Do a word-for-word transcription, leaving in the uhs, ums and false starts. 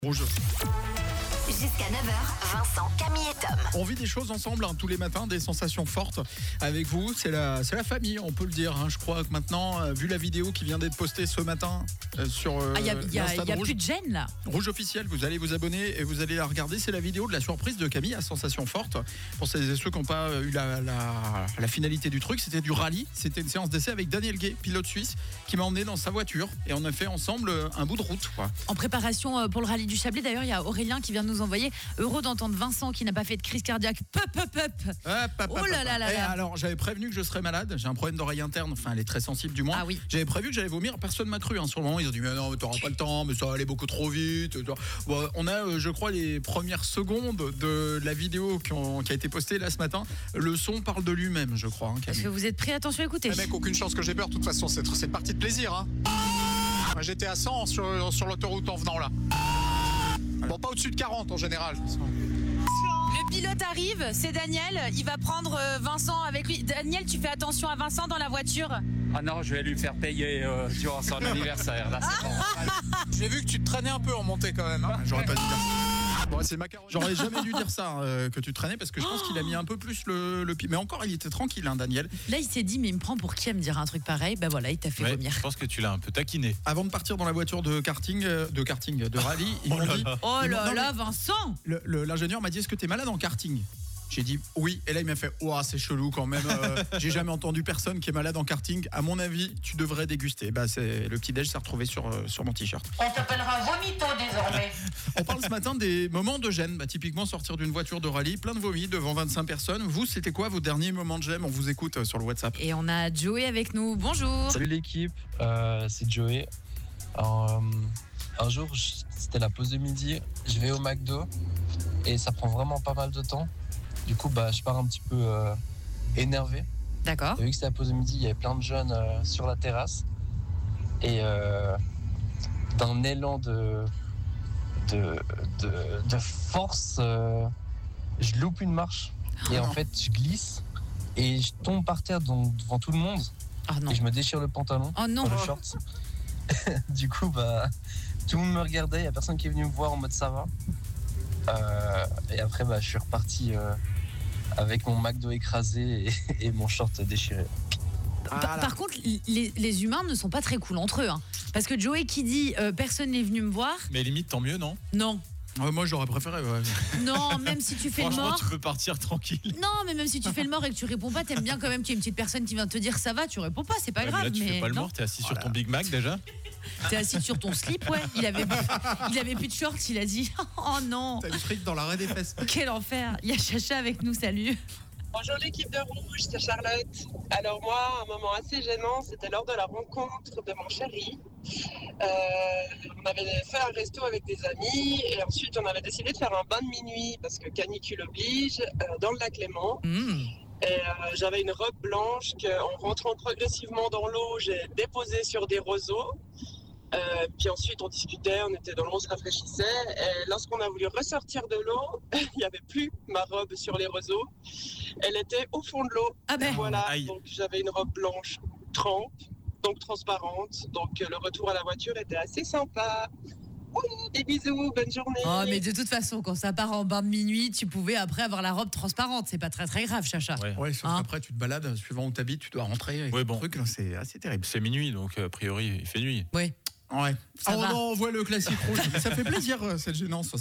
Rouge. Jusqu'à neuf heures, Vincent, Camille et Tom. On vit des choses ensemble hein, tous les matins, des sensations fortes avec vous. C'est la, c'est la famille, on peut le dire. Hein. Je crois que maintenant, euh, vu la vidéo qui vient d'être postée ce matin euh, sur euh, Ah, il n'y a, y a, l'Insta y a Rouge, plus de gêne là. Rouge officiel, vous allez vous abonner et vous allez la regarder. C'est la vidéo de la surprise de Camille à Sensations Fortes. Pour celles et ceux qui n'ont pas eu la, la, la finalité du truc, c'était du rallye. C'était une séance d'essai avec Daniel Gay, pilote suisse, qui m'a emmené dans sa voiture. Et on a fait ensemble un bout de route. Quoi. En préparation pour le rallye du Chablais, d'ailleurs, il y a Aurélien qui vient de nous envoyer. Heureux d'entendre Vincent qui n'a pas fait de crise cardiaque. Pop, pop, pop. Hop, hop, Oh là là là Et là. alors, j'avais prévenu que je serais malade. J'ai un problème d'oreille interne. Enfin, elle est très sensible du moins. Ah oui. J'avais prévu que j'allais vomir. Personne m'a cru. Hein. Sur le moment, ils ont dit mais non, mais t'auras pas le temps. Mais ça va aller beaucoup trop vite. Bon, on a, euh, je crois, les premières secondes de la vidéo qui, ont, qui a été postée là ce matin. Le son parle de lui-même, je crois. Hein, Est-ce Camille. que vous êtes prêts? Attention, écoutez. Eh mec, aucune chance que j'ai peur, de toute façon, c'est, c'est parti de plaisir. Hein. J'étais à cent sur, sur l'autoroute en venant là. Bon, pas au-dessus de quarante en général. Le pilote arrive, c'est Daniel, il va prendre euh, Vincent avec lui. Daniel, tu fais attention à Vincent dans la voiture. Ah non, je vais lui faire payer euh, durant son anniversaire. Là, c'est bon. J'ai vu que tu te traînais un peu en montée quand même. Hein. J'aurais pas dû dire ça. Bon, c'est macaron. J'aurais jamais dû dire ça euh, que tu traînais parce que je pense qu'il a mis un peu plus le, le pied. Mais encore, il était tranquille, hein, Daniel. Là, il s'est dit, mais il me prend pour qui à me dire un truc pareil? Bah voilà, il t'a fait Ouais, vomir. je pense que tu l'as un peu taquiné. Avant de partir dans la voiture de karting, euh, de karting, de rallye, ils Oh m'ont là dit. là. Oh ils m'ont- là non, là, Vincent. Le- le- L'ingénieur m'a dit est-ce que t'es malade en karting? J'ai dit oui, et là il m'a fait ouah c'est chelou quand même. euh, j'ai jamais entendu personne qui est malade en karting. À mon avis, tu devrais déguster. Bah c'est le petit déj s'est retrouvé sur euh, sur mon t-shirt. On t'appellera Vomito désormais. On parle ce matin des moments de gêne. Bah, typiquement sortir d'une voiture de rallye, plein de vomi devant vingt-cinq personnes. Vous, c'était quoi vos derniers moments de gêne? On vous écoute euh, sur le WhatsApp. Et on a Joey avec nous. Bonjour. Salut l'équipe, euh, c'est Joey. Alors, euh, un jour, je- c'était la pause de midi, je vais au McDo et ça prend vraiment pas mal de temps. Du coup, bah, je pars un petit peu euh, énervé. D'accord. Et vu que c'était la pause de midi, il y avait plein de jeunes euh, sur la terrasse. Et euh, d'un élan de, de, de, de force, euh, je loupe une marche. Et Oh en non. fait, je glisse et je tombe par terre donc, devant tout le monde. Oh non. Et je me déchire le pantalon, Oh non. enfin, le short. Du coup, bah, tout le monde me regardait, il n'y a personne qui est venu me voir en mode ça va. Euh, et après, bah, je suis reparti euh, avec mon McDo écrasé et, et mon short déchiré. Par, par contre, les, les humains ne sont pas très cool entre eux. Hein. Parce que Joey qui dit euh, personne n'est venu me voir. Mais limite, tant mieux, non? Non. Ouais, moi j'aurais préféré. Ouais. Non, même si tu fais le Franchement, mort. tu peux partir tranquille. Non, mais même si tu fais le mort et que tu réponds pas, t'aimes bien quand même qu'il y ait une petite personne qui vient te dire ça va, tu réponds pas, c'est pas Ouais, mais grave. là, tu fais pas le non. mort, t'es assis sur Voilà. ton Big Mac déjà. T'es assis sur ton slip, ouais. Il avait, il avait plus de shorts, il a dit oh non, T'as le fric dans l'arrêt des fesses. quel enfer. Il y a Chacha avec nous, salut. Bonjour l'équipe de Rouge, c'est Charlotte. Alors moi, un moment assez gênant, c'était lors de la rencontre de mon chéri. Euh, on avait fait un resto avec des amis et ensuite on avait décidé de faire un bain de minuit parce que canicule oblige euh, dans le lac Léman. Mmh. Et euh, j'avais une robe blanche qu'en rentrant progressivement dans l'eau, j'ai déposée sur des roseaux. Euh, puis ensuite on discutait, on était dans l'eau, on se rafraîchissait. Et lorsqu'on a voulu ressortir de l'eau, il n'y avait plus ma robe sur les roseaux. Elle était au fond de l'eau. Ah ben. Voilà, Aïe. donc j'avais une robe blanche trempe, donc transparente. Donc euh, le retour à la voiture était assez sympa. Oui, des bisous, bonne journée. Oh, mais de toute façon, quand ça part en bain de minuit, tu pouvais après avoir la robe transparente. C'est pas très très grave, Chacha. Ouais. Ouais, sauf Hein. qu'après tu te balades suivant où t'habites, tu dois rentrer avec Ouais, le bon. truc, là, c'est assez terrible. C'est minuit, donc a priori, il fait nuit. Ouais. Ouais. Ça Ah, va. on voit le classique rouge. Ça fait plaisir euh, cette gênance.